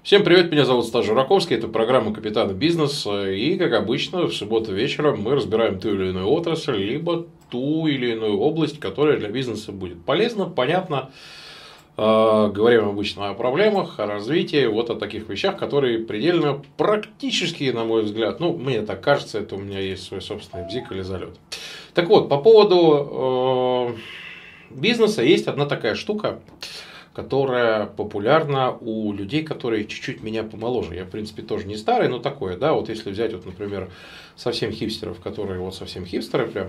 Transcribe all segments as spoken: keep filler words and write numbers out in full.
Всем привет, меня зовут Стас Жураковский, это программа «Капитаны бизнеса», и, как обычно, в субботу вечером мы разбираем ту или иную отрасль, либо ту или иную область, которая для бизнеса будет полезна, понятна. Говорим обычно о проблемах, о развитии, вот о таких вещах, которые предельно практически, на мой взгляд, ну, мне так кажется, это у меня есть свой собственный бзик или залет. Так вот, по поводу э, бизнеса есть одна такая штука, которая популярна у людей, которые чуть-чуть меня помоложе. Я, в принципе, тоже не старый, но такое, да, вот если взять, вот, например, совсем хипстеров, которые вот совсем хипстеры прям,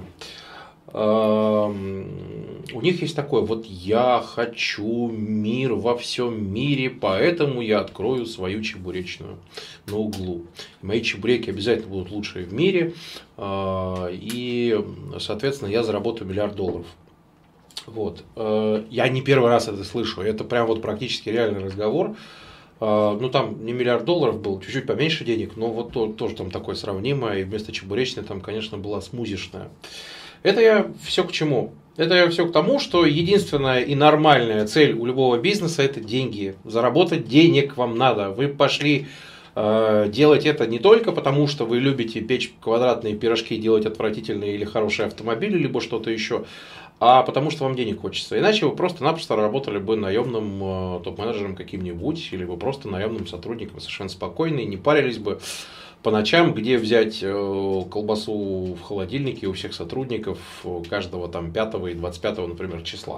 у них есть такое, вот я хочу мир во всем мире, поэтому я открою свою чебуречную на углу. Мои чебуреки обязательно будут лучшие в мире, и, соответственно, я заработаю миллиард долларов. Вот. Я не первый раз это слышу, это прям вот практически реальный разговор. Ну, там не миллиард долларов был, чуть-чуть поменьше денег, но вот то, тоже там такое сравнимое, и вместо чебуречной там, конечно, была смузишная. Это я все к чему? Это я все к тому, что единственная и нормальная цель у любого бизнеса – это деньги. Заработать денег вам надо. Вы пошли э, делать это не только потому, что вы любите печь квадратные пирожки, делать отвратительные или хорошие автомобили, либо что-то еще, а потому что вам денег хочется. Иначе вы просто-напросто работали бы наемным э, топ-менеджером каким-нибудь, или вы просто наемным сотрудником совершенно спокойно и не парились бы по ночам, где взять э, колбасу в холодильнике у всех сотрудников каждого там пятого и двадцать пятого, например, числа.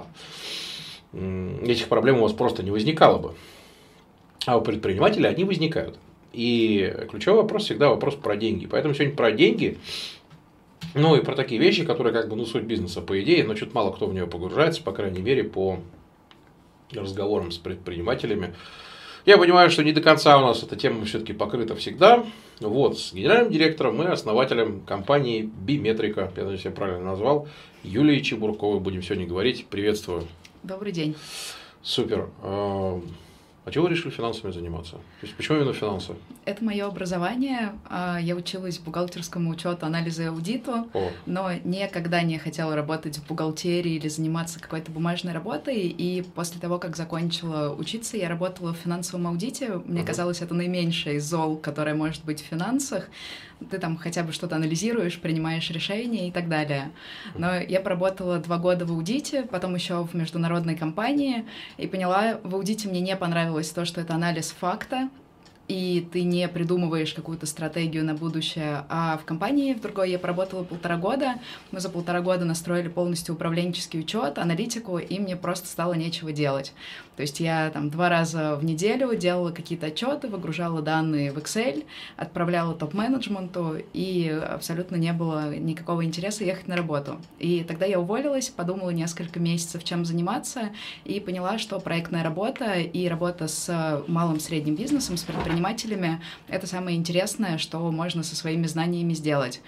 Этих проблем у вас просто не возникало бы. А у предпринимателей они возникают. И ключевой вопрос всегда вопрос про деньги. Поэтому сегодня про деньги. Ну и про такие вещи, которые как бы ну, суть бизнеса по идее, но чуть мало кто в нее погружается, по крайней мере, по разговорам с предпринимателями. Я понимаю, что не до конца у нас эта тема все-таки покрыта всегда. Вот, с генеральным директором и основателем компании Биметрика, я надеюсь, я правильно назвал, Юлией Чебурковой будем сегодня говорить. Приветствую. Добрый день. Супер. А чего вы решили финансами заниматься? То есть, почему именно финансы? Это мое образование. Я училась бухгалтерскому учету, анализу и аудиту, О. но никогда не хотела работать в бухгалтерии или заниматься какой-то бумажной работой. И после того, как закончила учиться, я работала в финансовом аудите. Мне uh-huh. казалось, это наименьшее из зол, которое может быть в финансах. Ты там хотя бы что-то анализируешь, принимаешь решения и так далее. Но я поработала два года в аудите, потом еще в международной компании, и поняла, в аудите мне не понравилось то, что это анализ факта, и ты не придумываешь какую-то стратегию на будущее. А в компании в другой я поработала полтора года. Мы за полтора года настроили полностью управленческий учет, аналитику, и мне просто стало нечего делать. То есть я там два раза в неделю делала какие-то отчеты, выгружала данные в Excel, отправляла топ-менеджменту, и абсолютно не было никакого интереса ехать на работу. И тогда я уволилась, подумала несколько месяцев, чем заниматься, и поняла, что проектная работа и работа с малым-средним бизнесом, с предпринимателями, это самое интересное, что можно со своими знаниями сделать.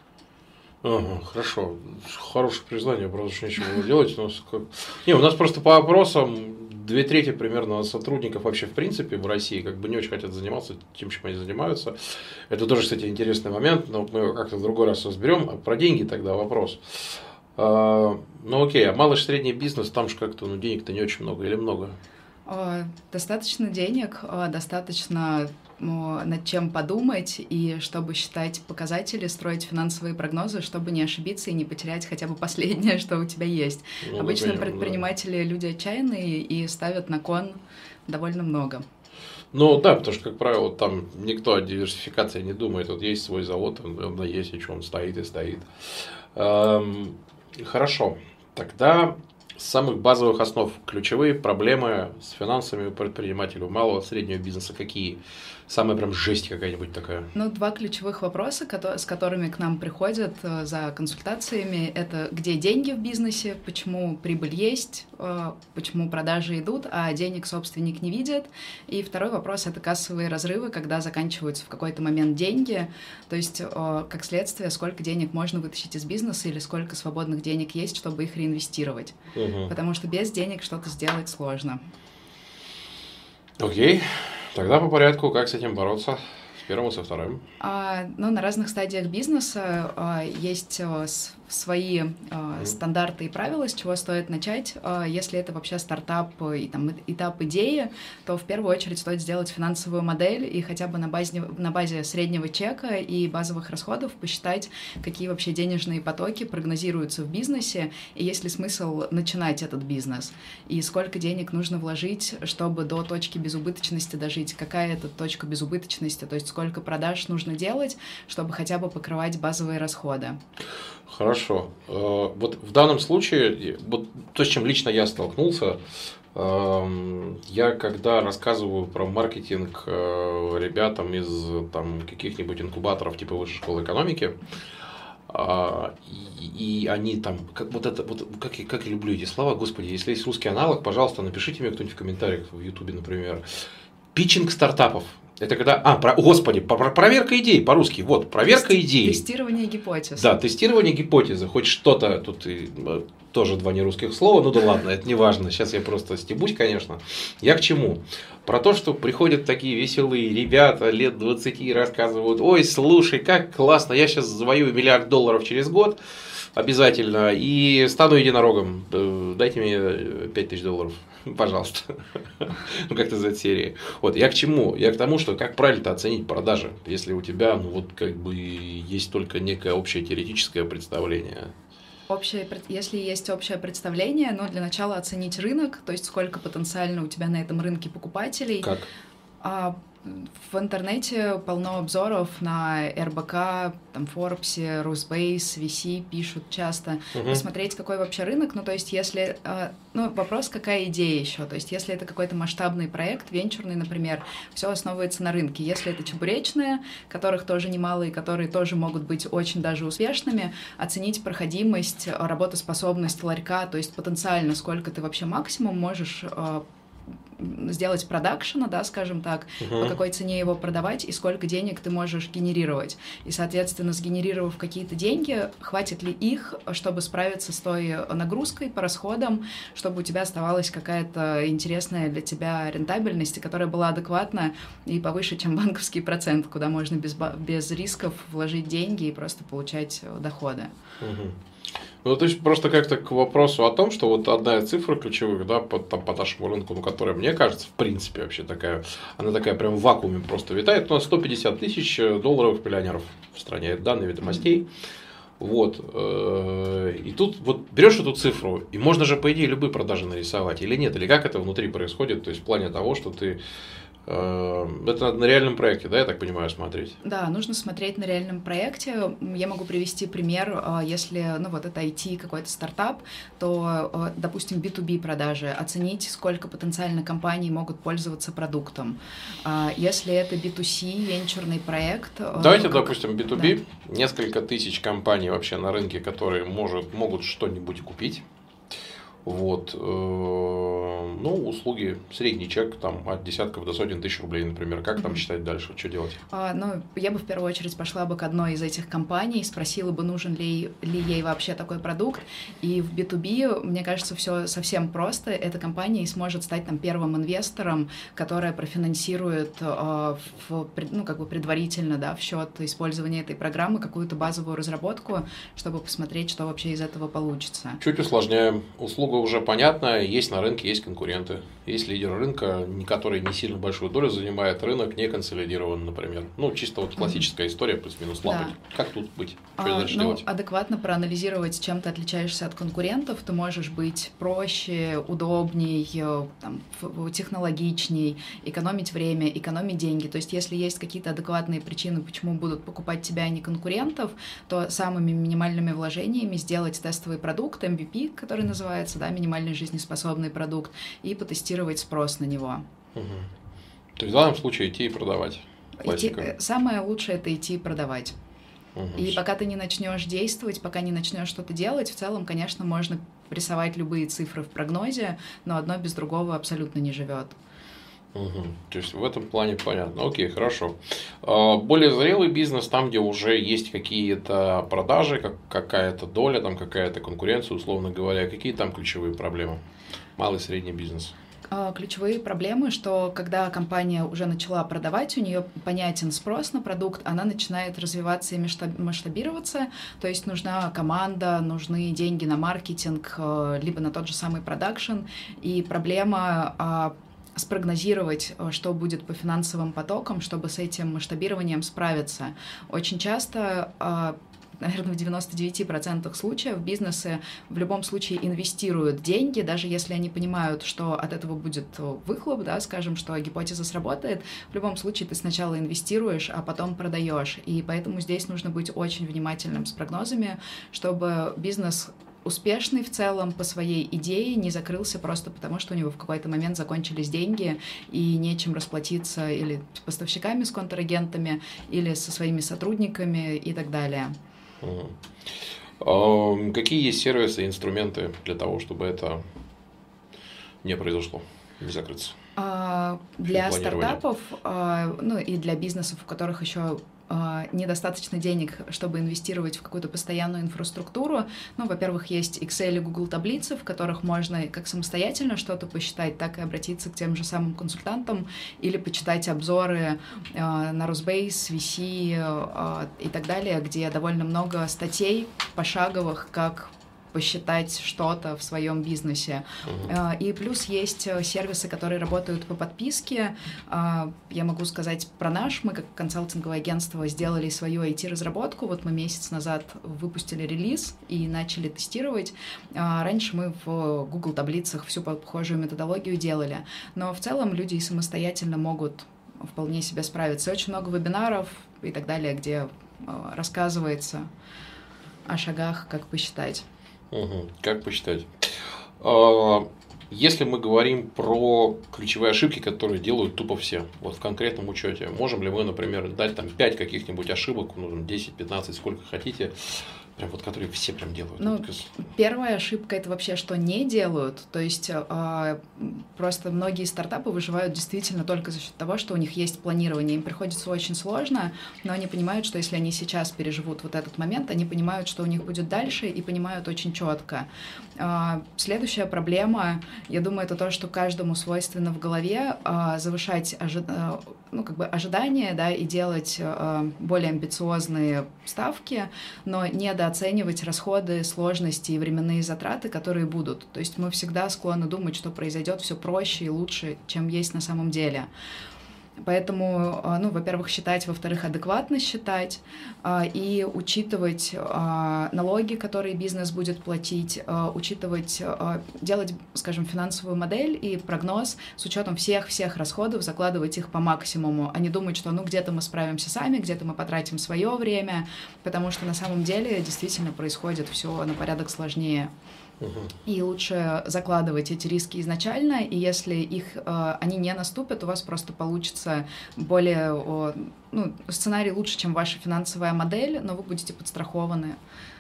Ага, хорошо. Хорошее признание, просто что нечего было делать. У нас, как... Не, у нас просто по опросам две трети примерно сотрудников вообще в принципе в России как бы не очень хотят заниматься тем, чем они занимаются. Это тоже, кстати, интересный момент, но мы его как-то в другой раз разберем. А про деньги тогда вопрос. А, ну окей, а малый и средний бизнес, там же как-то ну, денег-то не очень много или много? Достаточно денег, достаточно над чем подумать, и чтобы считать показатели, строить финансовые прогнозы, чтобы не ошибиться и не потерять хотя бы последнее, что у тебя есть. Ну, Обычно например, предприниматели да. люди отчаянные и ставят на кон довольно много. Ну да, потому что, как правило, там никто о диверсификации не думает. Вот есть свой завод, он, он есть, и что он стоит и стоит. Эм, хорошо, тогда... С самых базовых основ ключевые проблемы с финансами у предпринимателей, у малого среднего бизнеса какие? Самая прям жесть какая-нибудь такая. Ну, два ключевых вопроса, с которыми к нам приходят за консультациями, это где деньги в бизнесе, почему прибыль есть, почему продажи идут, а денег собственник не видит. И второй вопрос — это кассовые разрывы, когда заканчиваются в какой-то момент деньги, то есть, как следствие, сколько денег можно вытащить из бизнеса или сколько свободных денег есть, чтобы их реинвестировать. Угу. Потому что без денег что-то сделать сложно. Окей. Тогда по порядку, как с этим бороться? первым и со вторым? А, ну, на разных стадиях бизнеса а, есть а, с, свои а, mm. стандарты и правила, с чего стоит начать. А, если это вообще стартап и там этап идеи, то в первую очередь стоит сделать финансовую модель и хотя бы на базе, на базе среднего чека и базовых расходов посчитать, какие вообще денежные потоки прогнозируются в бизнесе и есть ли смысл начинать этот бизнес, и сколько денег нужно вложить, чтобы до точки безубыточности дожить, какая это точка безубыточности, то есть сколько продаж нужно делать, чтобы хотя бы покрывать базовые расходы. Хорошо. Вот в данном случае, вот то, с чем лично я столкнулся, я когда рассказываю про маркетинг ребятам из там, каких-нибудь инкубаторов типа Высшей школы экономики, и, и они там, как, вот это, вот, как, как я люблю эти слова, господи, если есть русский аналог, пожалуйста, напишите мне кто-нибудь в комментариях в Ютубе, например. Питчинг стартапов. Это когда, а, про, господи, про, проверка идей по-русски, вот, проверка Тести, идей. Тестирование гипотез. Да, тестирование гипотезы, хоть что-то, тут и, тоже два нерусских слова, ну да ладно, это не важно, сейчас я просто стебусь, конечно. Я к чему? Про то, что приходят такие веселые ребята лет двадцати и рассказывают, ой, слушай, как классно, я сейчас завоюю миллиард долларов через год, обязательно, и стану единорогом, дайте мне пять тысяч долларов. Пожалуйста. Ну, как-то из этой серии. Вот, я к чему? Я к тому, что как правильно оценить продажи, если у тебя, ну, вот, как бы, есть только некое общее теоретическое представление. Общее, если есть общее представление, но для начала оценить рынок, то есть сколько потенциально у тебя на этом рынке покупателей. Как? А, в интернете полно обзоров на эр бэ ка, там, Forbes, Rusbase, ви си пишут часто. Угу. Посмотреть, какой вообще рынок. Ну, то есть, если... Ну, вопрос, какая идея еще. То есть, если это какой-то масштабный проект, венчурный, например, все основывается на рынке. Если это чебуречные, которых тоже немало и которые тоже могут быть очень даже успешными, оценить проходимость, работоспособность ларька, то есть потенциально, сколько ты вообще максимум можешь сделать продакшена, да, скажем так, uh-huh. по какой цене его продавать и сколько денег ты можешь генерировать. И, соответственно, сгенерировав какие-то деньги, хватит ли их, чтобы справиться с той нагрузкой по расходам, чтобы у тебя оставалась какая-то интересная для тебя рентабельность, которая была адекватна и повыше, чем банковский процент, куда можно без, без рисков вложить деньги и просто получать доходы. Uh-huh. Ну, то есть, просто как-то к вопросу о том, что вот одна из цифр ключевых, да, по, там, по нашему рынку, ну, которая, мне кажется, в принципе, вообще такая, она такая прям в вакууме просто витает, у нас сто пятьдесят тысяч долларовых миллионеров в стране, это данные ведомостей. Вот. И тут вот берешь эту цифру, и можно же, по идее, любые продажи нарисовать, или нет, или как это внутри происходит, то есть, в плане того, что ты... Это надо на реальном проекте, да, я так понимаю, смотреть? Да, нужно смотреть на реальном проекте. Я могу привести пример, если, ну, вот это ай ти, какой-то стартап, то, допустим, би ту би продажи, оценить, сколько потенциально компаний могут пользоваться продуктом. Если это би ту си, венчурный проект... Давайте, ну, как... допустим, би ту би, да. Несколько тысяч компаний вообще на рынке, которые может, могут что-нибудь купить. Вот, ну, услуги, средний чек, там, от десятков до сотен тысяч рублей, например. Как там считать дальше? Что делать? А, ну, я бы в первую очередь пошла бы к одной из этих компаний, спросила бы, нужен ли, ли ей вообще такой продукт. И в би ту би, мне кажется, все совсем просто. Эта компания сможет стать там первым инвестором, которая профинансирует а, в, ну, как бы предварительно, да, в счет использования этой программы какую-то базовую разработку, чтобы посмотреть, что вообще из этого получится. Чуть усложняем. Услугу уже понятно, есть на рынке, есть конкуренты. Есть лидер рынка, который не сильно большую долю занимает, рынок не консолидирован, например. Ну, чисто вот классическая mm-hmm. история, плюс-минус лапать. Да. Как тут быть? Что а, дальше ну, делать? Адекватно проанализировать, чем ты отличаешься от конкурентов. Ты можешь быть проще, удобней, там, технологичней, экономить время, экономить деньги. То есть, если есть какие-то адекватные причины, почему будут покупать тебя, а не конкурентов, то самыми минимальными вложениями сделать тестовый продукт, эм ви пи, который называется, да, минимальный жизнеспособный продукт, и потестировать спрос на него. Угу. То есть в данном случае идти и продавать. Идти, самое лучшее — это идти и продавать. Угу. И пока ты не начнешь действовать, пока не начнешь что-то делать, в целом, конечно, можно рисовать любые цифры в прогнозе, но одно без другого абсолютно не живет. Угу. То есть в этом плане понятно. Окей, хорошо. Более зрелый бизнес, там, где уже есть какие-то продажи, как, какая-то доля, там какая-то конкуренция, условно говоря, какие там ключевые проблемы? Малый и средний бизнес. Ключевые проблемы, что когда компания уже начала продавать, у нее понятен спрос на продукт, она начинает развиваться и масштабироваться, то есть нужна команда, нужны деньги на маркетинг, либо на тот же самый продакшн, и проблема спрогнозировать, что будет по финансовым потокам, чтобы с этим масштабированием справиться. Очень часто, наверное, в девяноста девяти процентах случаев бизнесы в любом случае инвестируют деньги, даже если они понимают, что от этого будет выхлоп, да, скажем, что гипотеза сработает, в любом случае ты сначала инвестируешь, а потом продаешь. И поэтому здесь нужно быть очень внимательным с прогнозами, чтобы бизнес успешный в целом по своей идее не закрылся просто потому, что у него в какой-то момент закончились деньги и нечем расплатиться или с поставщиками, с контрагентами, или со своими сотрудниками и так далее. Uh-huh. Какие есть сервисы и инструменты для того, чтобы это не произошло, не закрыться? Uh, для стартапов, uh, ну и для бизнесов, у которых еще недостаточно денег, чтобы инвестировать в какую-то постоянную инфраструктуру. Ну, во-первых, есть Excel и Google таблицы, в которых можно как самостоятельно что-то посчитать, так и обратиться к тем же самым консультантам или почитать обзоры э, на Росбейс, ви си э, и так далее, где довольно много статей пошаговых, как посчитать что-то в своем бизнесе. Uh-huh. И плюс есть сервисы, которые работают по подписке. Я могу сказать про наш. Мы как консалтинговое агентство сделали свою ай ти-разработку. Вот мы месяц назад выпустили релиз и начали тестировать. Раньше мы в Google таблицах всю похожую методологию делали. Но в целом люди и самостоятельно могут вполне себе справиться. Очень много вебинаров и так далее, где рассказывается о шагах, как посчитать. Угу. Как посчитать? Если мы говорим про ключевые ошибки, которые делают тупо все, вот в конкретном учете, можем ли мы, например, дать там пять каких-нибудь ошибок, ну, десять, пятнадцать, сколько хотите, прям вот которые все прям делают? Ну, первая ошибка — это вообще, что не делают. То есть э, просто многие стартапы выживают действительно только за счет того, что у них есть планирование. Им приходится очень сложно, но они понимают, что если они сейчас переживут вот этот момент, они понимают, что у них будет дальше, и понимают очень четко. Э, следующая проблема, я думаю, это то, что каждому свойственно в голове э, завышать ожи- э, ну, как бы ожидания, да, и делать э, более амбициозные ставки, но не до оценивать расходы, сложности и временные затраты, которые будут. То есть мы всегда склонны думать, что произойдет все проще и лучше, чем есть на самом деле. Поэтому, ну, во-первых, считать, во-вторых, адекватно считать и учитывать налоги, которые бизнес будет платить, учитывать, делать, скажем, финансовую модель и прогноз с учетом всех-всех расходов, закладывать их по максимуму, а не думать, что, ну, где-то мы справимся сами, где-то мы потратим свое время, потому что на самом деле действительно происходит все на порядок сложнее. И лучше закладывать эти риски изначально, и если их, э, они не наступят, у вас просто получится более, о, ну, сценарий лучше, чем ваша финансовая модель, но вы будете подстрахованы.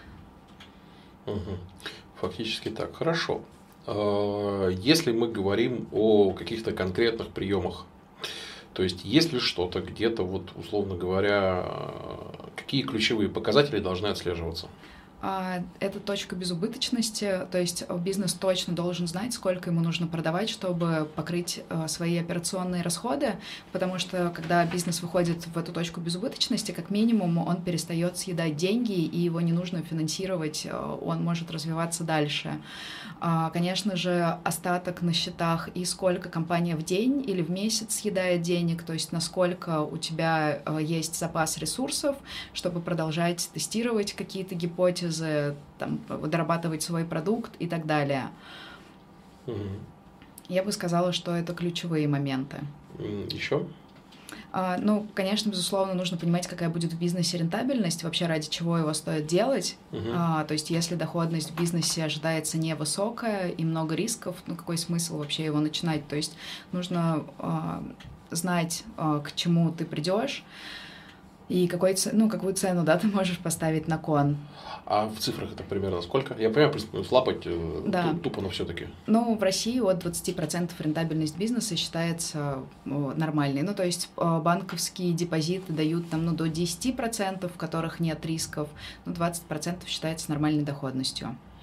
Угу. Фактически так. Хорошо. Если мы говорим о каких-то конкретных приемах, то есть если что-то где-то, вот, условно говоря, какие ключевые показатели должны отслеживаться? Это точка безубыточности, то есть бизнес точно должен знать, сколько ему нужно продавать, чтобы покрыть свои операционные расходы, потому что когда бизнес выходит в эту точку безубыточности, как минимум он перестает съедать деньги, и его не нужно финансировать, он может развиваться дальше. Конечно же, остаток на счетах и сколько компания в день или в месяц съедает денег, то есть насколько у тебя есть запас ресурсов, чтобы продолжать тестировать какие-то гипотезы, там, дорабатывать свой продукт и так далее. Угу. Я бы сказала, что это ключевые моменты. Еще? А, ну, конечно, безусловно, нужно понимать, какая будет в бизнесе рентабельность, вообще ради чего его стоит делать. Угу. А, то есть, если доходность в бизнесе ожидается невысокая и много рисков, ну, какой смысл вообще его начинать? То есть, нужно а, знать, а, к чему ты придешь, и какой, ну, какую цену, да, ты можешь поставить на кон. А в цифрах это примерно сколько? Я понимаю, слапать да. тупо, но все-таки. Ну, в России от двадцати процентов рентабельность бизнеса считается нормальной. Ну, то есть банковские депозиты дают там, ну, до десяти процентов, в которых нет рисков, но двадцать процентов считается нормальной доходностью.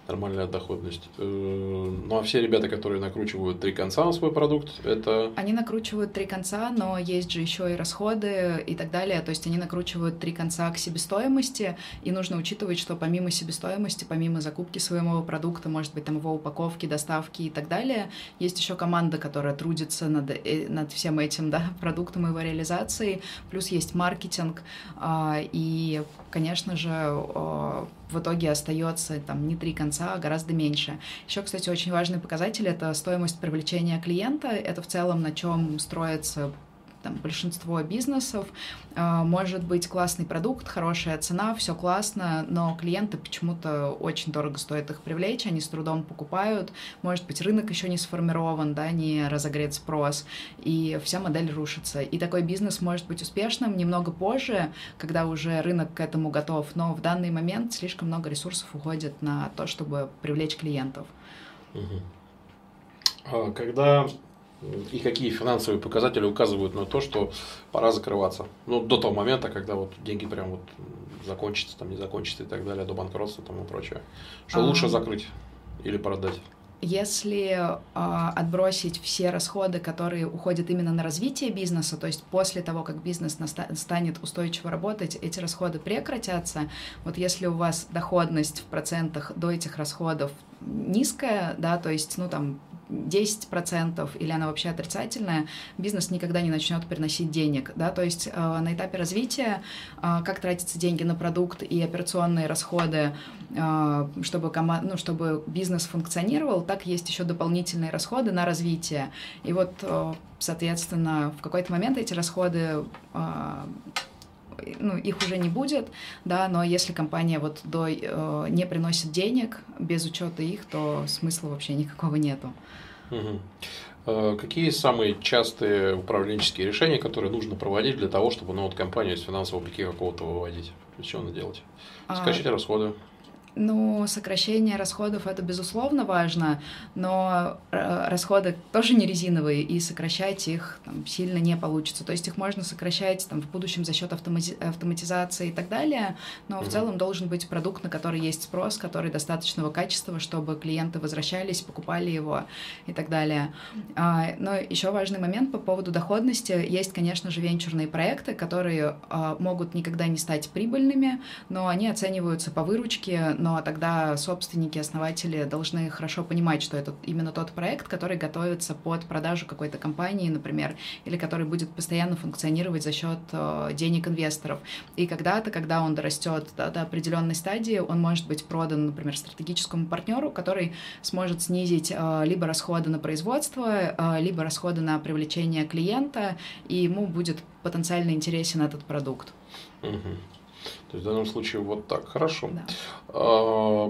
Нормальная доходность. Ну, а все ребята, которые накручивают три конца на свой продукт, это... Они накручивают три конца, но есть же еще и расходы и так далее. То есть они накручивают три конца к себестоимости, и нужно учитывать, что помимо себестоимости, помимо закупки своего продукта, может быть, там его упаковки, доставки и так далее, есть еще команда, которая трудится над, над всем этим, да, продуктом и его реализацией. Плюс есть маркетинг, и, конечно же, в итоге остается там не три конца, а гораздо меньше. Еще, кстати, очень важный показатель — это стоимость привлечения клиента. Это в целом на чем строится там большинство бизнесов. Может быть классный продукт, хорошая цена, все классно, но клиенты почему-то очень дорого стоит их привлечь, они с трудом покупают. Может быть, рынок еще не сформирован, да, не разогрет спрос, и вся модель рушится. И такой бизнес может быть успешным немного позже, когда уже рынок к этому готов, но в данный момент слишком много ресурсов уходит на то, чтобы привлечь клиентов. Угу. Когда и какие финансовые показатели указывают на то, что пора закрываться? Ну, до того момента, когда вот деньги прям вот закончатся, там не закончатся и так далее, до банкротства и тому прочее. Что а... лучше закрыть или продать? Если э, отбросить все расходы, которые уходят именно на развитие бизнеса, то есть после того, как бизнес наста- станет устойчиво работать, эти расходы прекратятся. Вот если у вас доходность в процентах до этих расходов низкая, да, то есть, ну, там, десять процентов или она вообще отрицательная, бизнес никогда не начнет приносить денег, да, то есть э, на этапе развития, э, как тратятся деньги на продукт и операционные расходы, э, чтобы, кома- ну, чтобы бизнес функционировал, так есть еще дополнительные расходы на развитие. И вот, э, соответственно, в какой-то момент эти расходы э, ну, их уже не будет, да, но если компания вот до, э, не приносит денег без учета их, то смысла вообще никакого нету. Угу. Какие самые частые управленческие решения, которые нужно проводить для того, чтобы, ну, вот, компанию из финансового пики какого-то выводить? Что надо делать? Сокращать а... расходы. Ну, сокращение расходов — это, безусловно, важно, но расходы тоже не резиновые, и сокращать их там сильно не получится. То есть их можно сокращать там в будущем за счет автомати- автоматизации и так далее, но в целом должен быть продукт, на который есть спрос, который достаточного качества, чтобы клиенты возвращались, покупали его и так далее. Но еще важный момент по поводу доходности. Есть, конечно же, венчурные проекты, которые могут никогда не стать прибыльными, но они оцениваются по выручке, но тогда собственники, основатели должны хорошо понимать, что это именно тот проект, который готовится под продажу какой-то компании, например, или который будет постоянно функционировать за счет э, денег инвесторов. И когда-то, когда он дорастет до, до определенной стадии, он может быть продан, например, стратегическому партнеру, который сможет снизить э, либо расходы на производство, э, либо расходы на привлечение клиента, и ему будет потенциально интересен этот продукт. Угу. То есть в данном случае вот так. Хорошо. Да. А,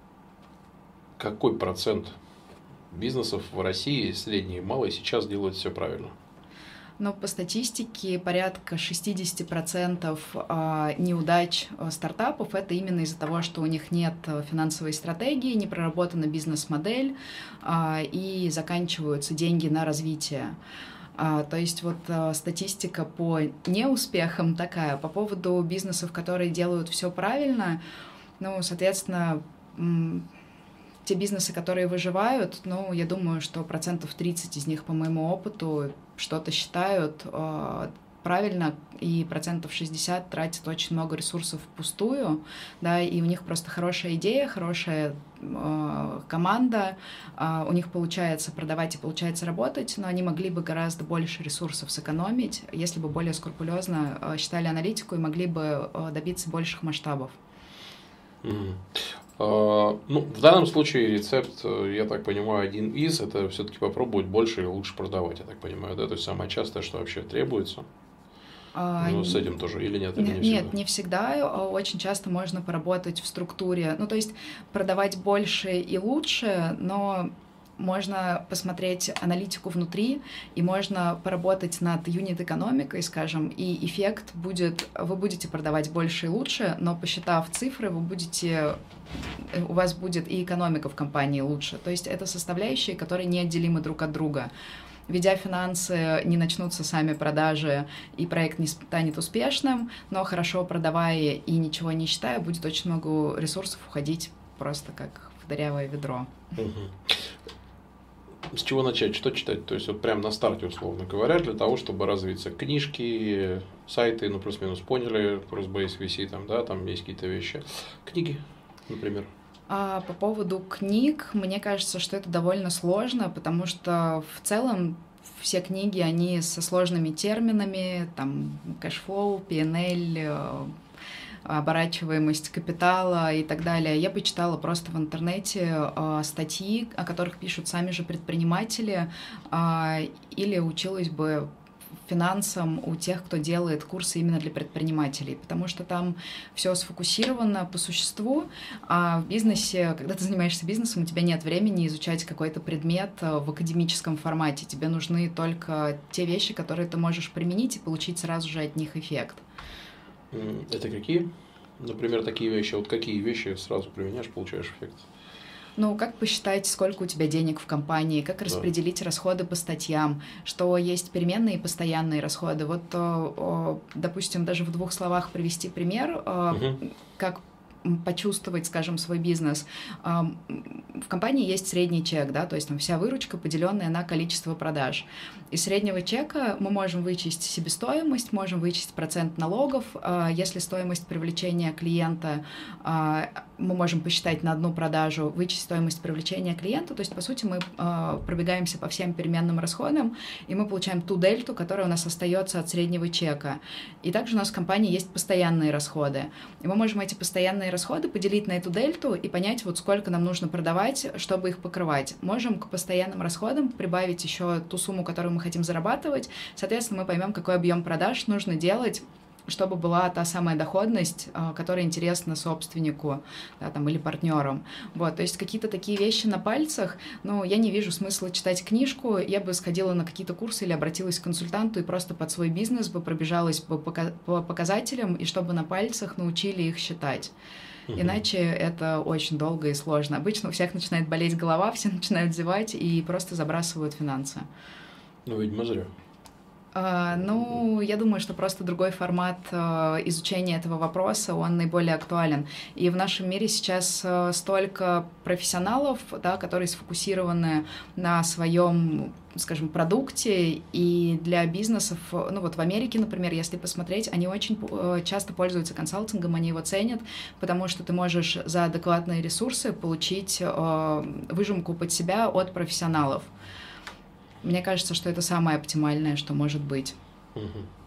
какой процент бизнесов в России, средний и малый, сейчас делают все правильно? Но по статистике порядка шестьдесят процентов неудач стартапов — это именно из-за того, что у них нет финансовой стратегии, не проработана бизнес-модель и заканчиваются деньги на развитие. А, то есть вот а, статистика по неуспехам такая. По поводу бизнесов, которые делают все правильно, ну, соответственно, м- те бизнесы, которые выживают, ну, я думаю, что процентов тридцать из них, по моему опыту, что-то считают а, правильно, и процентов шестьдесят тратят очень много ресурсов впустую, да, и у них просто хорошая идея, хорошая э, команда, э, у них получается продавать и получается работать, но они могли бы гораздо больше ресурсов сэкономить, если бы более скрупулезно э, считали аналитику и могли бы э, добиться больших масштабов. Mm. Uh, ну, в данном случае рецепт, я так понимаю, один из, это все-таки попробовать больше и лучше продавать, я так понимаю, да, то есть самое частое, что вообще требуется. Ну, с этим тоже или нет? Или не нет, всегда? не всегда. Очень часто можно поработать в структуре. Ну, то есть продавать больше и лучше, но можно посмотреть аналитику внутри, и можно поработать над юнит-экономикой, скажем, и эффект будет, вы будете продавать больше и лучше, но посчитав цифры, вы будете, у вас будет и экономика в компании лучше. То есть это составляющие, которые неотделимы друг от друга. Ведя финансы, не начнутся сами продажи, и проект не станет успешным, но хорошо продавая и ничего не считая, будет очень много ресурсов уходить просто как в дырявое ведро. Угу. С чего начать? Что читать? То есть, вот прямо на старте, условно говоря, для того, чтобы развиться. Книжки, сайты, ну, плюс-минус поняли, Crossbase, ви си, там, да, там есть какие-то вещи. Книги, например. А по поводу книг, мне кажется, что это довольно сложно, потому что в целом все книги, они со сложными терминами, там, кэшфлоу, пи эн эл, оборачиваемость капитала и так далее. Я почитала просто в интернете э, статьи, о которых пишут сами же предприниматели, э, или училась бы финансам у тех, кто делает курсы именно для предпринимателей, потому что там все сфокусировано по существу, а в бизнесе, когда ты занимаешься бизнесом, у тебя нет времени изучать какой-то предмет в академическом формате, тебе нужны только те вещи, которые ты можешь применить и получить сразу же от них эффект. Это какие? Например, такие вещи. Вот какие вещи сразу применяешь, получаешь эффект? Ну, как посчитать, сколько у тебя денег в компании, как да. распределить расходы по статьям, что есть переменные и постоянные расходы. Вот, допустим, даже в двух словах привести пример, угу. как почувствовать, скажем, свой бизнес. В компании есть средний чек, да, то есть там вся выручка, поделенная на количество продаж. Из среднего чека мы можем вычесть себестоимость, можем вычесть процент налогов. Если стоимость привлечения клиента, мы можем посчитать на одну продажу, вычесть стоимость привлечения клиента, то есть, по сути, мы пробегаемся по всем переменным расходам, и мы получаем ту дельту, которая у нас остается от среднего чека. И также у нас в компании есть постоянные расходы. И мы можем эти постоянные расходы поделить на эту дельту и понять, вот сколько нам нужно продавать, чтобы их покрывать. Можем к постоянным расходам прибавить еще ту сумму, которую мы хотим зарабатывать. Соответственно, мы поймем, какой объем продаж нужно делать, чтобы была та самая доходность, которая интересна собственнику, да, там, или партнерам. Вот, то есть какие-то такие вещи на пальцах, ну, я не вижу смысла читать книжку, я бы сходила на какие-то курсы или обратилась к консультанту и просто под свой бизнес бы пробежалась по показателям, и чтобы на пальцах научили их считать. Угу. Иначе это очень долго и сложно. Обычно у всех начинает болеть голова, все начинают зевать и просто забрасывают финансы. Ну, видимо, зря. Uh, ну, я думаю, что просто другой формат uh, изучения этого вопроса, он наиболее актуален. И в нашем мире сейчас uh, столько профессионалов, да, которые сфокусированы на своем, скажем, продукте, и для бизнесов, ну вот в Америке, например, если посмотреть, они очень uh, часто пользуются консалтингом, они его ценят, потому что ты можешь за адекватные ресурсы получить uh, выжимку под себя от профессионалов. Мне кажется, что это самое оптимальное, что может быть. Угу.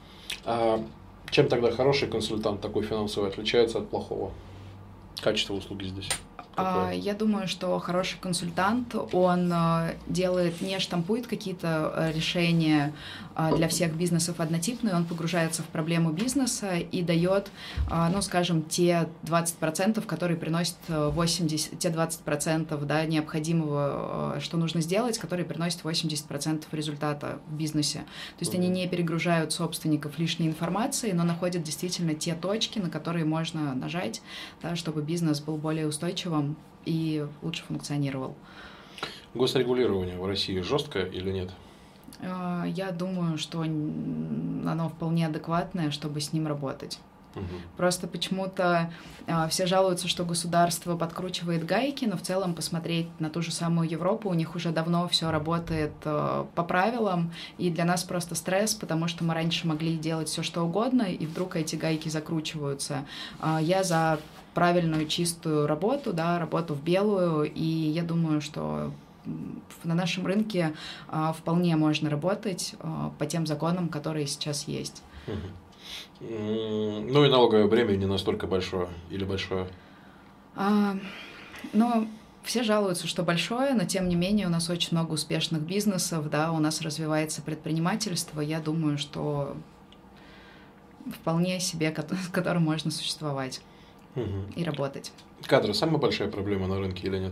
А чем тогда хороший консультант такой финансовый отличается от плохого? Качество услуги здесь какое? Я думаю, что хороший консультант, он делает, не штампует какие-то решения для всех бизнесов однотипные, он погружается в проблему бизнеса и дает, ну, скажем, те двадцать процентов, которые приносят восемьдесят, те двадцать процентов, да, необходимого, что нужно сделать, которые приносят восемьдесят процентов результата в бизнесе. То есть mm-hmm. они не перегружают собственников лишней информацией, но находят действительно те точки, на которые можно нажать, да, чтобы бизнес был более устойчивым и лучше функционировал. Госрегулирование в России жесткое или нет? Я думаю, что оно вполне адекватное, чтобы с ним работать. Угу. Просто почему-то все жалуются, что государство подкручивает гайки, но в целом посмотреть на ту же самую Европу, у них уже давно все работает по правилам, и для нас просто стресс, потому что мы раньше могли делать все что угодно, и вдруг эти гайки закручиваются. Я за правильную, чистую работу, да, работу в белую, и я думаю, что на нашем рынке а, вполне можно работать а, по тем законам, которые сейчас есть. Угу. Ну и налоговое бремя не настолько большое или большое? А, ну, все жалуются, что большое, но тем не менее у нас очень много успешных бизнесов, да, у нас развивается предпринимательство. Я думаю, что вполне себе, с которым можно существовать угу. и работать. Кадры – самая большая проблема на рынке или нет?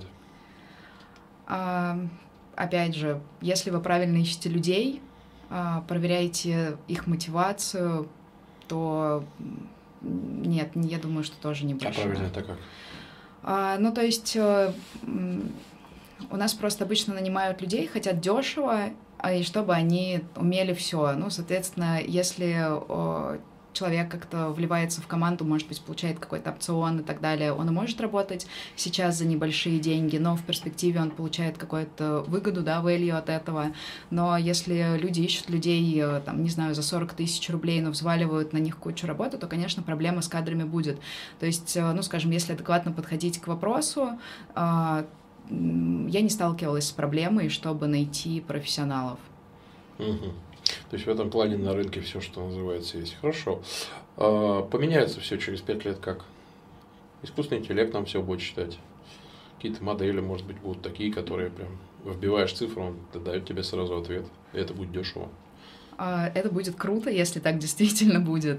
А, опять же, если вы правильно ищете людей, а, проверяете их мотивацию, то нет, я думаю, что тоже не большая. А правильно это как? А, ну, то есть у нас просто обычно нанимают людей, хотят дешево, и чтобы они умели все. Ну, соответственно, если человек как-то вливается в команду, может быть, получает какой-то опцион и так далее, он и может работать сейчас за небольшие деньги, но в перспективе он получает какую-то выгоду, да, value от этого. Но если люди ищут людей, там, не знаю, за сорок тысяч рублей, но взваливают на них кучу работы, то, конечно, проблема с кадрами будет. То есть, ну, скажем, если адекватно подходить к вопросу, я не сталкивалась с проблемой, чтобы найти профессионалов. Угу. То есть в этом плане на рынке все, что называется, есть. Хорошо. Поменяется все через пять лет как? Искусственный интеллект нам все будет читать. Какие-то модели, может быть, будут такие, которые прям вбиваешь цифру, он дает тебе сразу ответ. И это будет дешево. Это будет круто, если так действительно будет.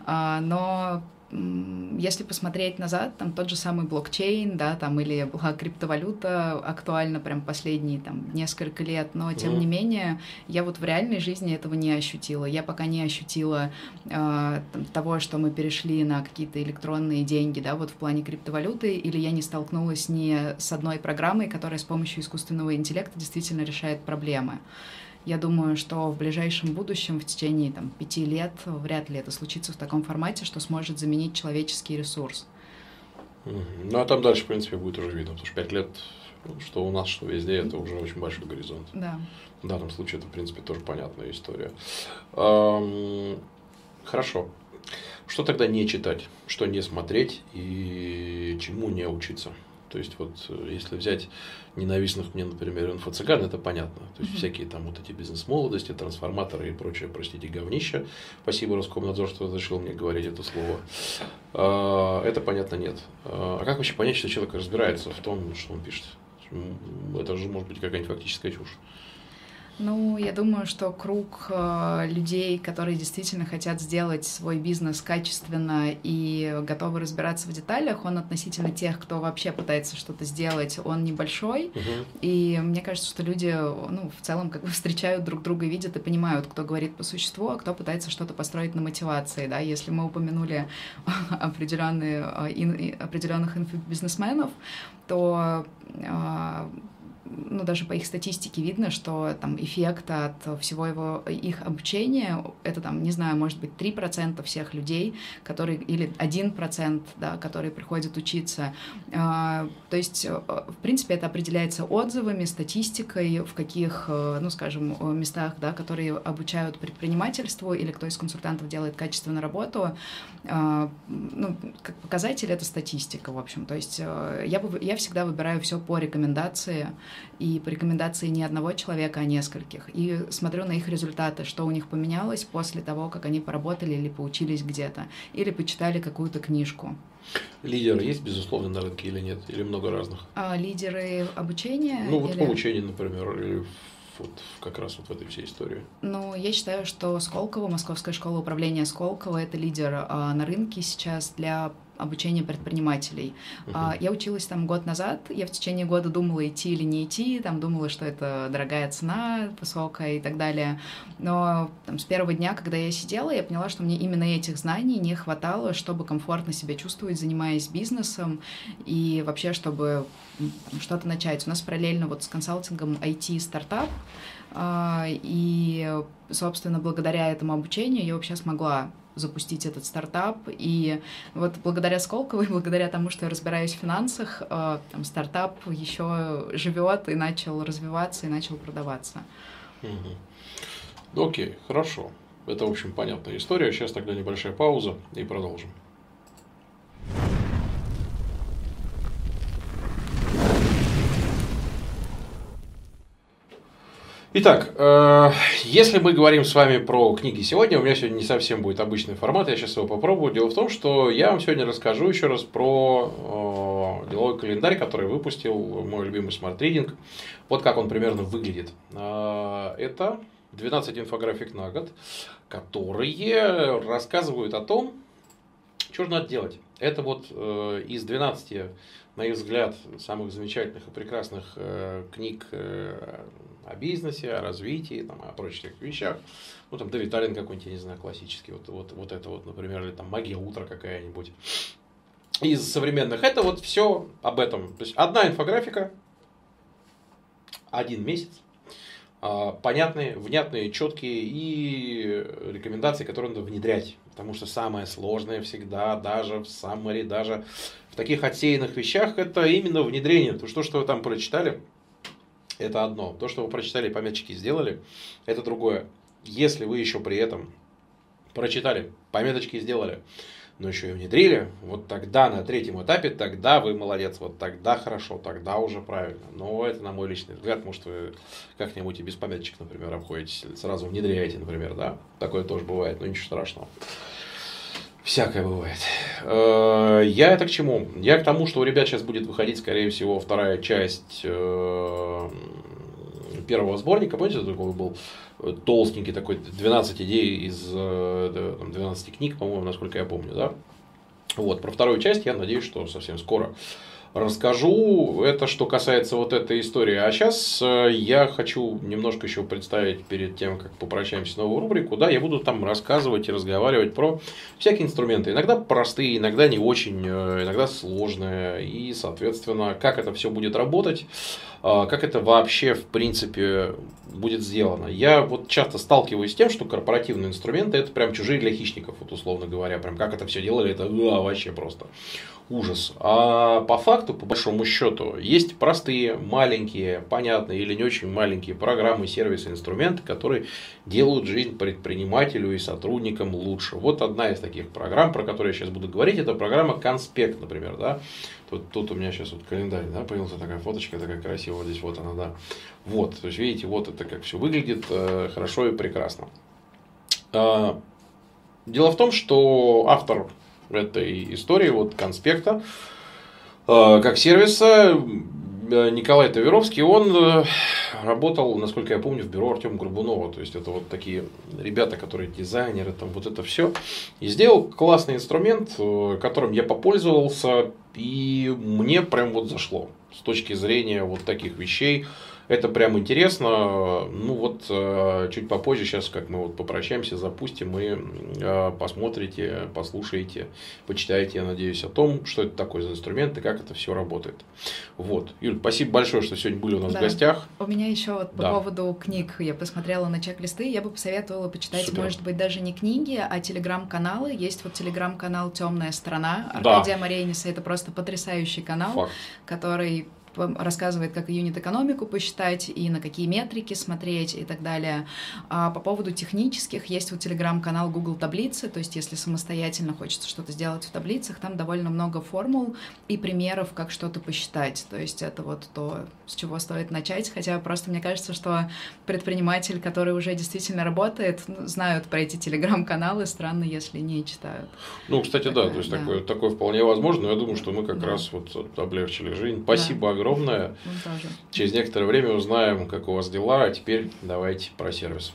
Но если посмотреть назад, там тот же самый блокчейн, да, там или была криптовалюта актуальна прям последние там несколько лет, но тем mm. не менее я вот в реальной жизни этого не ощутила. Я пока не ощутила э, там, того, что мы перешли на какие-то электронные деньги, да, вот в плане криптовалюты, или я не столкнулась ни с одной программой, которая с помощью искусственного интеллекта действительно решает проблемы. Я думаю, что в ближайшем будущем, в течение там, пяти лет, вряд ли это случится в таком формате, что сможет заменить человеческий ресурс. Mm-hmm. Ну, а там дальше, в принципе, будет уже видно, потому что пять лет, что у нас, что везде, это уже очень большой горизонт. Да. В данном случае это, в принципе, тоже понятная история. Эм, хорошо. Что тогда не читать, что не смотреть и чему не учиться? То есть, вот, если взять ненавистных мне, например, инфо-цыган, это понятно. То есть, mm-hmm. всякие там вот эти бизнес-молодости, трансформаторы и прочее, простите, говнища. Спасибо, Роскомнадзор, что разрешил мне говорить это слово. Это, понятно, нет. А как вообще понять, что человек разбирается в том, что он пишет? Это же может быть какая-нибудь фактическая чушь. Ну, я думаю, что круг э, людей, которые действительно хотят сделать свой бизнес качественно и готовы разбираться в деталях, он относительно тех, кто вообще пытается что-то сделать, он небольшой. Uh-huh. И мне кажется, что люди, ну, в целом, как бы встречают друг друга и видят и понимают, кто говорит по существу, а кто пытается что-то построить на мотивации, да. Если мы упомянули определенные, определенных инфобизнесменов, то э, ну, даже по их статистике видно, что там эффект от всего его, их обучения, это там, не знаю, может быть, три процента всех людей, которые, или один процент, да, которые приходят учиться. А, то есть, в принципе, это определяется отзывами, статистикой, в каких, ну, скажем, местах, да, которые обучают предпринимательству или кто из консультантов делает качественную работу. А, ну, как показатель это статистика, в общем. То есть я, бы, я всегда выбираю все по рекомендации, и по рекомендации не одного человека, а нескольких. И смотрю на их результаты, что у них поменялось после того, как они поработали или поучились где-то, или почитали какую-то книжку. Лидеры есть, безусловно, на рынке или нет? Или много разных? А, лидеры обучения? Ну, вот или... по учению, например, или вот как раз вот в этой всей истории. Ну, я считаю, что Сколково, Московская школа управления Сколково, это лидер а, на рынке сейчас для обучения предпринимателей. Uh-huh. Я училась там год назад, я в течение года думала, идти или не идти, там думала, что это дорогая цена, высокая и так далее. Но там, с первого дня, когда я сидела, я поняла, что мне именно этих знаний не хватало, чтобы комфортно себя чувствовать, занимаясь бизнесом и вообще, чтобы что-то начать. У нас параллельно вот с консалтингом ай ти-стартап, и, собственно, благодаря этому обучению я вообще смогла запустить этот стартап. И вот благодаря Сколково и благодаря тому, что я разбираюсь в финансах, там, стартап еще живет и начал развиваться, и начал продаваться. Угу. Окей, хорошо. Это, в общем, понятная история. Сейчас тогда небольшая пауза и продолжим. Итак, э, если мы говорим с вами про книги сегодня, у меня сегодня не совсем будет обычный формат, я сейчас его попробую. Дело в том, что я вам сегодня расскажу еще раз про э, деловой календарь, который выпустил мой любимый Smart Reading. Вот как он примерно выглядит. Э, это двенадцать инфографик на год, которые рассказывают о том, что же надо делать. Это вот э, из двенадцати, на их взгляд, самых замечательных и прекрасных э, книг э, о бизнесе, о развитии, там, о прочих вещах. Ну, там, Дэвид Аллен какой-нибудь, я не знаю, классический, вот, вот, вот это вот, например, или там «Магия утра» какая-нибудь. Из современных это вот все об этом. То есть, одна инфографика, один месяц, понятные, внятные, четкие и рекомендации, которые надо внедрять. Потому что самое сложное всегда, даже в summary, даже в таких отсеянных вещах, это именно внедрение. То, что, что вы там прочитали, это одно. То, что вы прочитали, пометочки сделали, это другое. Если вы еще при этом прочитали, пометочки сделали, но еще и внедрили, вот тогда на третьем этапе, тогда вы молодец, вот тогда хорошо, тогда уже правильно. Но это на мой личный взгляд, может вы как-нибудь и без пометочек, например, обходитесь, сразу внедряете, например, да, такое тоже бывает, но ничего страшного. Всякое бывает. Я это к чему? Я к тому, что у ребят сейчас будет выходить, скорее всего, вторая часть первого сборника, помните, такой был толстенький такой, двенадцать идей из двенадцати книг, по-моему, насколько я помню, да? Вот, про вторую часть я надеюсь, что совсем скоро расскажу. Это что касается вот этой истории. А сейчас я хочу немножко еще представить перед тем, как попрощаемся, новую рубрику. Да, я буду там рассказывать и разговаривать про всякие инструменты. Иногда простые, иногда не очень, иногда сложные. И, соответственно, как это все будет работать, как это вообще, в принципе, будет сделано. Я вот часто сталкиваюсь с тем, что корпоративные инструменты это прям чужие для хищников, вот условно говоря. Прям как это все делали, это а, вообще просто ужас. А по факту, по большому счету, есть простые, маленькие, понятные или не очень маленькие программы, сервисы, инструменты, которые делают жизнь предпринимателю и сотрудникам лучше. Вот одна из таких программ, про которую я сейчас буду говорить, это программа Конспект, например. Да? Тут, тут у меня сейчас вот календарь, да, появился, такая фоточка, такая красивая, здесь вот она, да. Вот, то есть видите, вот это как все выглядит э, хорошо и прекрасно. Э, дело в том, что автор этой истории, вот Конспекта, э, как сервиса, Николай Таверовский, он э, работал, насколько я помню, в бюро Артема Горбунова. То есть это вот такие ребята, которые дизайнеры, там вот это все. И сделал классный инструмент, которым я попользовался, и мне прям вот зашло. С точки зрения вот таких вещей. Это прям интересно. Ну вот чуть попозже, сейчас как мы вот попрощаемся, запустим, и посмотрите, послушаете, почитаете, я надеюсь, о том, что это такое за инструмент и как это все работает. Вот. Юль, спасибо большое, что сегодня были у нас да. в гостях. У меня еще вот по да. поводу книг, я посмотрела на чек-листы, я бы посоветовала почитать, Супер. может быть, даже не книги, а телеграм-каналы. Есть вот телеграм-канал «Темная сторона» Аркадия да. Марениса. Это просто потрясающий канал, Факт. который рассказывает, как юнит-экономику посчитать и на какие метрики смотреть и так далее. А по поводу технических, есть вот телеграм-канал Google Таблицы, то есть если самостоятельно хочется что-то сделать в таблицах, там довольно много формул и примеров, как что-то посчитать. То есть это вот то, с чего стоит начать, хотя просто мне кажется, что предприниматель, который уже действительно работает, знают про эти телеграм-каналы, странно, если не читают. Ну, кстати, такое, да, то есть да. Такое, такое вполне возможно, но я думаю, что мы как да. раз вот облегчили жизнь. Спасибо да. огромное. огромное. Через некоторое время узнаем, как у вас дела. А теперь давайте про сервис.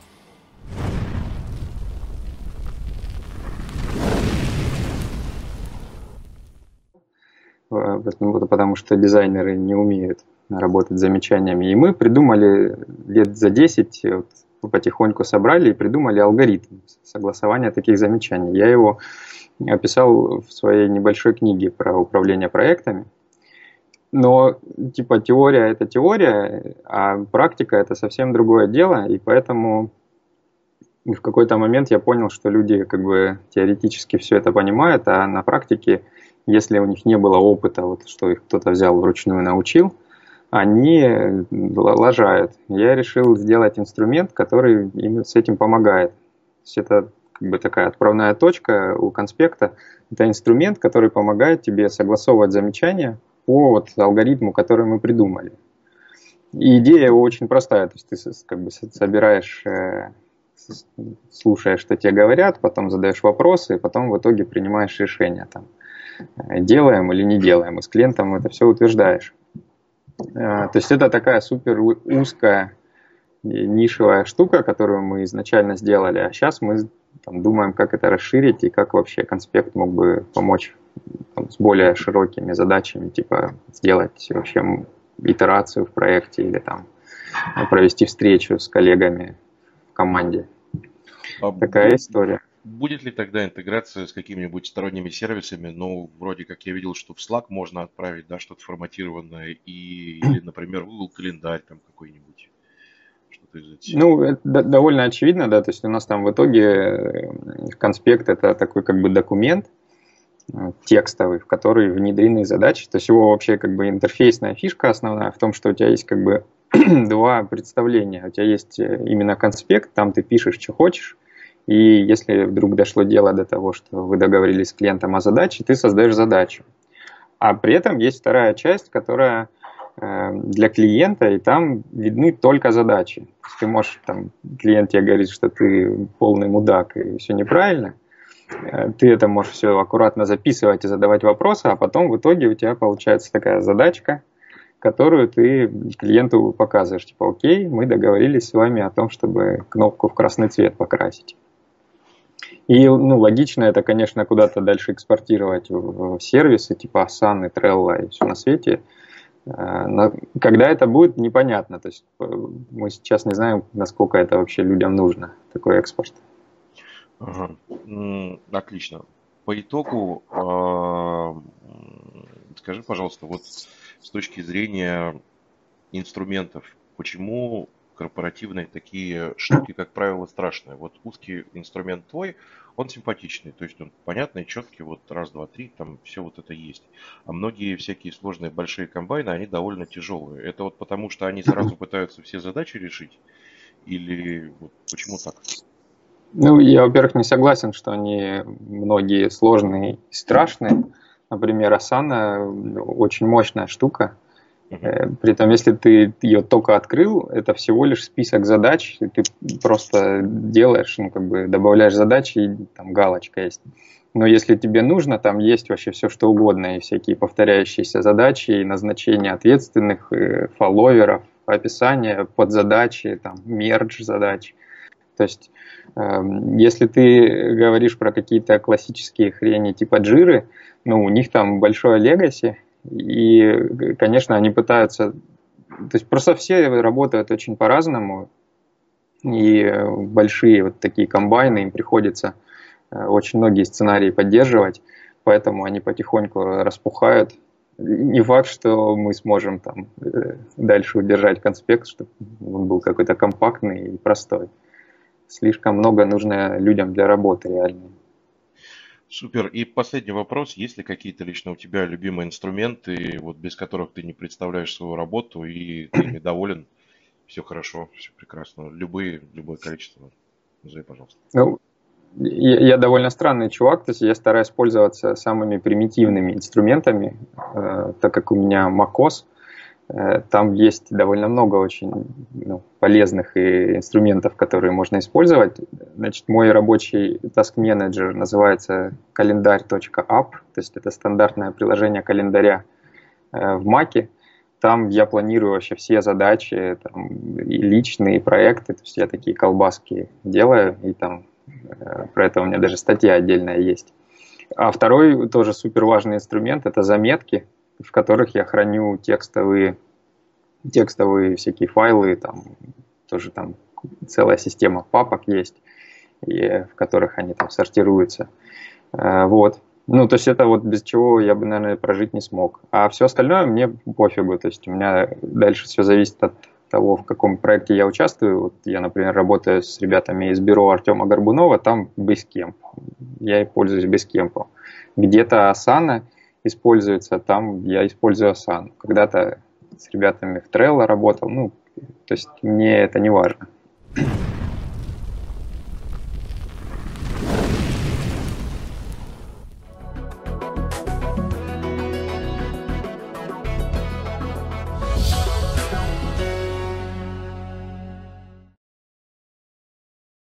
Потому что дизайнеры не умеют работать с замечаниями. И мы придумали лет за десять, вот, потихоньку собрали и придумали алгоритм согласования таких замечаний. Я его описал в своей небольшой книге про управление проектами. Но, типа, теория – это теория, а практика – это совсем другое дело, и поэтому в какой-то момент я понял, что люди как бы теоретически все это понимают, а на практике, если у них не было опыта, вот, что их кто-то взял вручную и научил, они лажают. Я решил сделать инструмент, который им с этим помогает. То есть это как бы такая отправная точка у Конспекта. Это инструмент, который помогает тебе согласовывать замечания по вот алгоритму, который мы придумали. И идея очень простая, то есть ты как бы собираешь, слушаешь, что тебе говорят, потом задаешь вопросы, и потом в итоге принимаешь решение, там, делаем или не делаем, и с клиентом это все утверждаешь. То есть это такая супер узкая нишевая штука, которую мы изначально сделали, а сейчас мы там думаем, как это расширить и как вообще Конспект мог бы помочь там, с более широкими задачами, типа сделать вообще итерацию в проекте или там провести встречу с коллегами в команде. А Такая будет, история. Будет ли тогда интеграция с какими-нибудь сторонними сервисами? Ну, вроде как я видел, что в Slack можно отправить, да, что-то форматированное, и, или, например, Google календарь там какой-нибудь. То есть... Ну, это довольно очевидно, да, то есть у нас там в итоге конспект это такой как бы документ текстовый, в который внедрены задачи, то есть его вообще как бы интерфейсная фишка основная в том, что у тебя есть как бы два представления, у тебя есть именно конспект, там ты пишешь, что хочешь, и если вдруг дошло дело до того, что вы договорились с клиентом о задаче, ты создаешь задачу. А при этом есть вторая часть, которая для клиента, и там видны только задачи. Ты можешь, там, клиент тебе говорит, что ты полный мудак и все неправильно, ты это можешь все аккуратно записывать и задавать вопросы, а потом в итоге у тебя получается такая задачка, которую ты клиенту показываешь. Типа, окей, мы договорились с вами о том, чтобы кнопку в красный цвет покрасить. И ну, логично это, конечно, куда-то дальше экспортировать в сервисы типа Asana, Trello и все на свете. Но когда это будет, непонятно. То есть мы сейчас не знаем, насколько это вообще людям нужно, такой экспорт. Ага. Отлично. По итогу, э, скажи, пожалуйста, вот с точки зрения инструментов, почему корпоративные такие штуки, как правило, страшные? Вот узкий инструмент твой, он симпатичный, то есть он понятный, четкий, вот раз, два, три, там все вот это есть. А многие всякие сложные большие комбайны, они довольно тяжелые. Это вот потому, что они сразу пытаются все задачи решить? Или вот почему так? Ну, я, во-первых, не согласен, что они многие сложные и страшные. Например, Asana очень мощная штука. Uh-huh. При этом, если ты ее только открыл, это всего лишь список задач, и ты просто делаешь, ну, как бы добавляешь задачи, и там галочка есть. Но если тебе нужно, там есть вообще все, что угодно, и всякие повторяющиеся задачи, и назначение ответственных, и фолловеров, описание подзадачи, там, мердж задач. То есть, э, если ты говоришь про какие-то классические хрени типа джиры, ну, у них там большое легаси, и, конечно, они пытаются... То есть просто все работают очень по-разному, и большие вот такие комбайны, им приходится очень многие сценарии поддерживать, поэтому они потихоньку распухают. Не факт, что мы сможем там дальше удержать конспект, чтобы он был какой-то компактный и простой. Слишком много нужно людям для работы реально. Супер. И последний вопрос. Есть ли какие-то лично у тебя любимые инструменты, вот без которых ты не представляешь свою работу и ты ими доволен? Все хорошо, все прекрасно. Любые, любое количество. Назови, пожалуйста. Ну, я, я довольно странный чувак, то есть я стараюсь пользоваться самыми примитивными инструментами, э, так как у меня macOS. Там есть довольно много очень ну, полезных и инструментов, которые можно использовать. Значит, мой рабочий task manager называется календарь точка ап, то есть это стандартное приложение календаря в Mac. Там я планирую вообще все задачи, там, и личные, и проекты, то есть я такие колбаски делаю, и там про это у меня даже статья отдельная есть. А второй тоже супер важный инструмент – это заметки, в которых я храню текстовые, текстовые всякие файлы, там тоже там целая система папок есть, и в которых они там сортируются. Вот. Ну, то есть это вот без чего я бы, наверное, прожить не смог. А все остальное мне пофигу, то есть у меня дальше все зависит от того, в каком проекте я участвую. Вот я, например, работаю с ребятами из бюро Артема Горбунова, там Basecamp. Я и пользуюсь Basecamp. Где-то Asana используется, там я использую Asana. Когда-то с ребятами в Trello работал, ну, то есть мне это не важно.